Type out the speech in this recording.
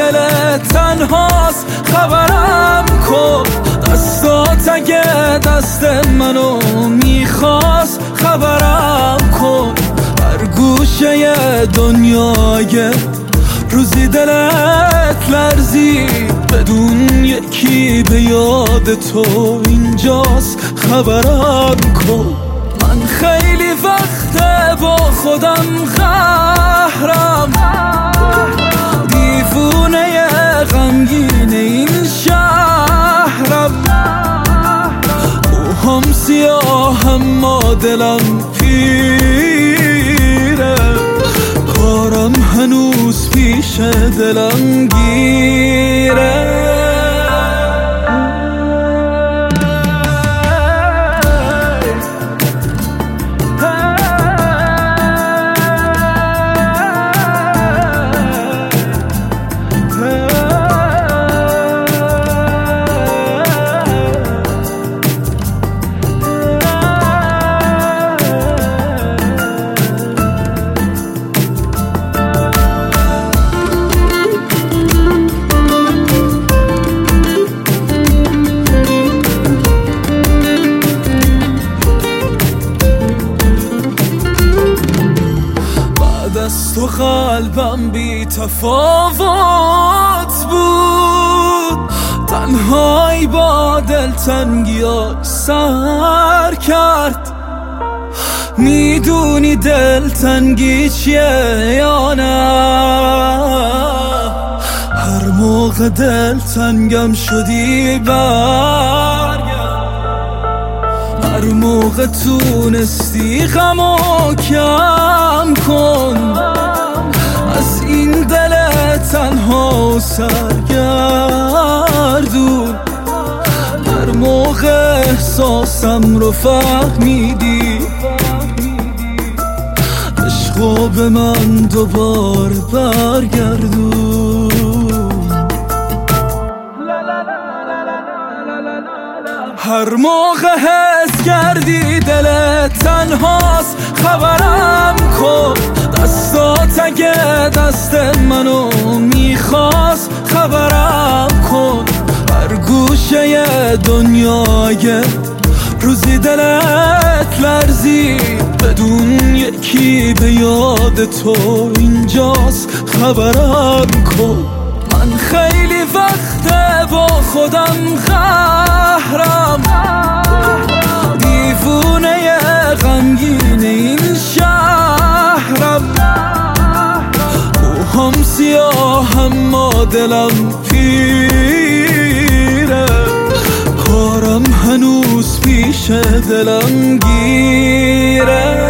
دلت تنهاست خبرم کن، دستات اگه دست منو میخواست خبرم کن. هر گوشه دنیای روزی دلت لرزید بدون یکی به یاد تو اینجاست خبرم کن. من خیلی وقته با خودم قهرم، دیوونه غمگین این شهرم، موهام سیاه اما دلم پیره، کارم هنوز پیش دلم گیره. از تو قلبم بی تفاوت بود، تنهایی با دلتنگی‌ها سر کرد. میدونی دلتنگی چیه یا نه؟ هر موقع دلتنگم شدی برگرد، هر موقع تونستی غمو کم کن، از این دل تنها سرگردون. هر موقع احساسم رو فهمیدی، عشقو به من دوباره برگردون. هر موقع حس کردی دلت تنهاست خبرم کن، دستات اگه دست منو میخواست خبرم کن. هر گوشه دنیای روزی دلت لرزید بدون یکی به یاد تو اینجاست خبرم کن. من خیلی وقته با خودم قهرم، دیوونه غمگین این شهرم، موهام سیاه اما دلم پیره، کارم هنوز پیش دلم گیره.